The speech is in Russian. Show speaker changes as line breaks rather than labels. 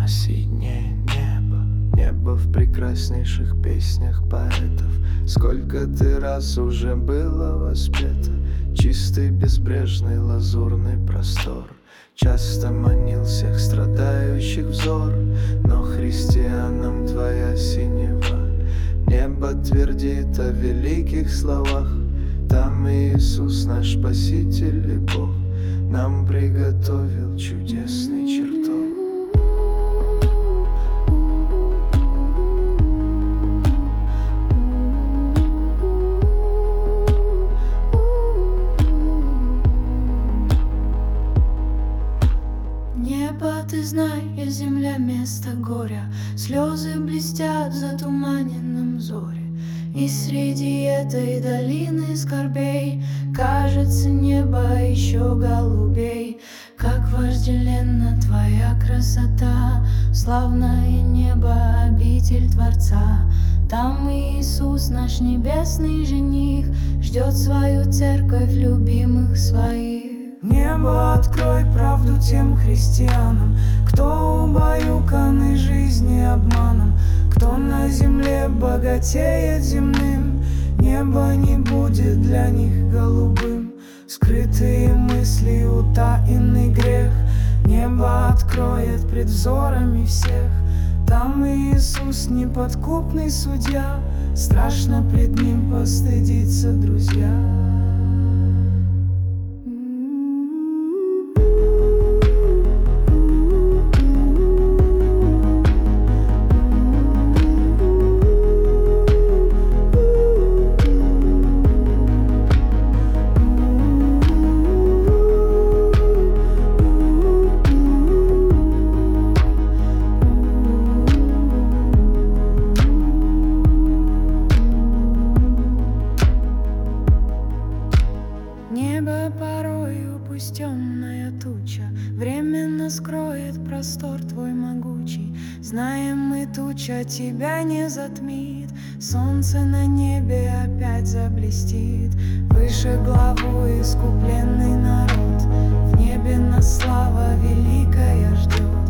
синее небо, небо в прекраснейших песнях поэтов. Сколько ты раз уже было воспето, чистый безбрежный лазурный простор. Часто манил всех страдающих взор, но христианам твоя синева. Небо твердит о великих словах, там Иисус наш Спаситель и Бог нам приготовил чудесный чертог.
Небо, ты знай, и земля место горя, слезы блестят в затуманенном зоре. И среди этой долины скорбей кажется небо еще голубей. Как вожделенна твоя красота, славное небо, обитель Творца. Там Иисус, наш небесный жених, ждет свою церковь любимых своих.
Небо, открой правду тем христианам, кто убаюканы жизни обманом, кто на земле богатеет земным. Небо не будет для них голубым, скрытые мысли, утаенный грех. Небо откроет пред взорами всех, там Иисус неподкупный судья, страшно пред ним постыдиться, друзья. Небо порою пусть темная туча временно скроет простор твой могучий. Знаем мы, туча тебя не затмит, солнце на небе опять заблестит. Выше главу искупленный народ, в небе нас слава великая ждет.